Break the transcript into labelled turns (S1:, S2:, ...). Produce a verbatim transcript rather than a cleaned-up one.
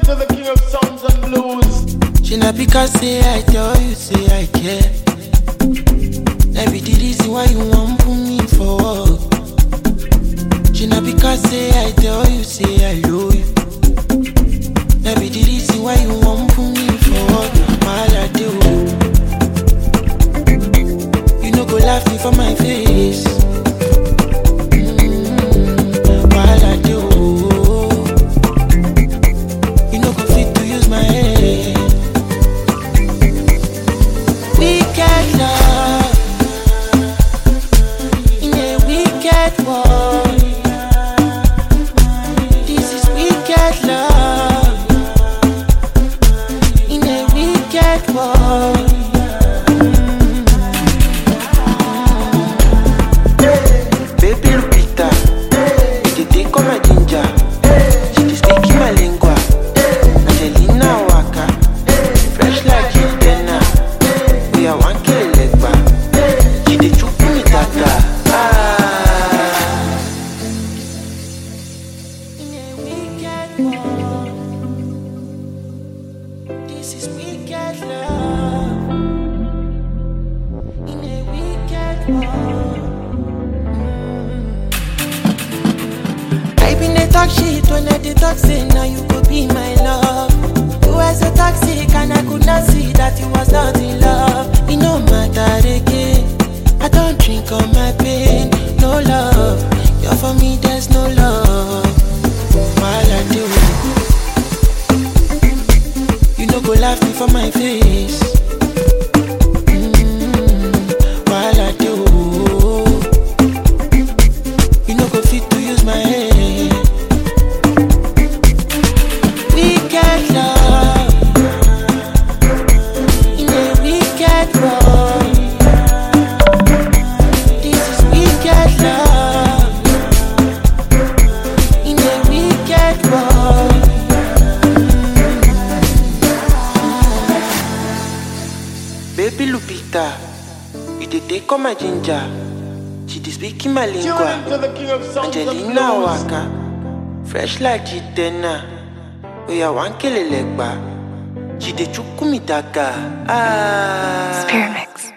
S1: to the king of sounds and blues.
S2: She not because say I tell you, say I care. That be the reason why you want put me for work. She not because say I tell you, say I love you. That be the reason why you want put me for work. While I do, you no go laugh me for my face. Mm-hmm. While I do, you no go fit to use my head. Wicked love in a wicked world. This is wicked love in a wicked world. Baby Lupita, you dey come my ginger. She dey speak in my lingua. Angelina Waka, fresh like Idena. We are one kill legba. She dey chook me data. Ah. In a wicked world, this is wicked love. In a wicked world. I been a talk shit when I did talk say now you could be my love. You was so toxic and I could not see that you was not in love. It no matter again. I don't drink on my pain. No love. You're for me, there's no love. While I do, you no go laugh me for my face. Mm, while I do, you no go fit to use my head. Wicked love in a wicked world. This is wicked love in a wicked world. Baby Lupita, you dey take on my ginger. She dey speak in my
S1: Tune
S2: lingua.
S1: into the king of sounds and
S2: Angelina
S1: blues.
S2: Waka, fresh like Idena. We are one kill legba. She dey chook me dagger. Ah.
S3: Spearmix.